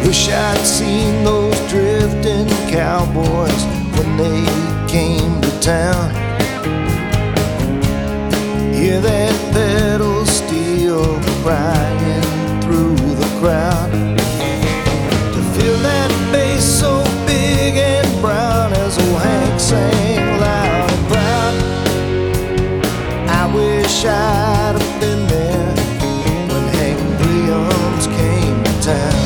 Wish I'd seen those drifting cowboys when they came to town. Hear that pedal steel crying through the crowd. To feel that bass so big and brown as old Hank sang loud and proud. I wish I'd have been there when Hank Williams came to town.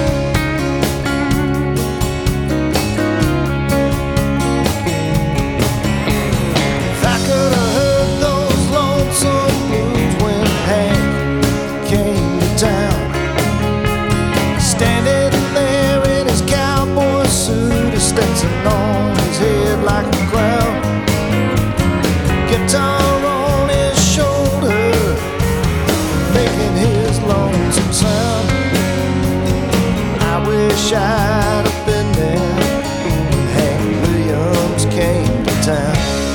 If I could have heard those lonesome blues when Hank came to town, standing there in his cowboy suit, his Stetson on his head like a crown, guitar on his shoulder, making his lonesome sound. I wish I'd have been there when Hank Williams came to town.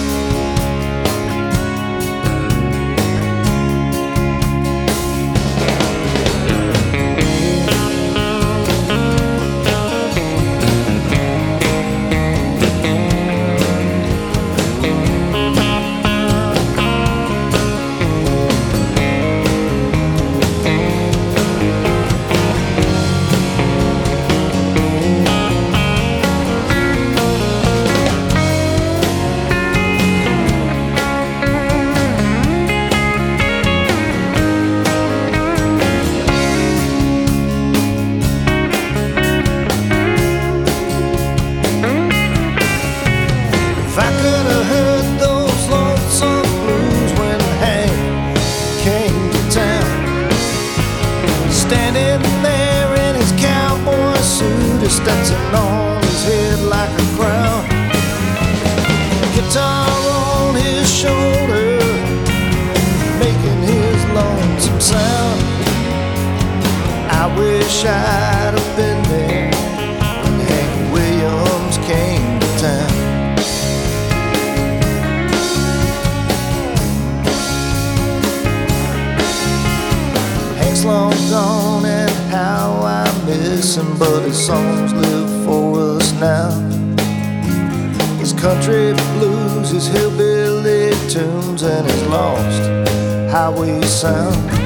If I could have heard those lonesome blues when Hank came to town, standing there in his cowboy suit, his Stetson on his head like a crown, guitar on his shoulder, making his lonesome sound. I wish I'd have been there when Hank Williams came to town. Hank's long gone and how I miss him, but his songs live for us now. His country blues, his hillbilly tunes, and his lost highway sound.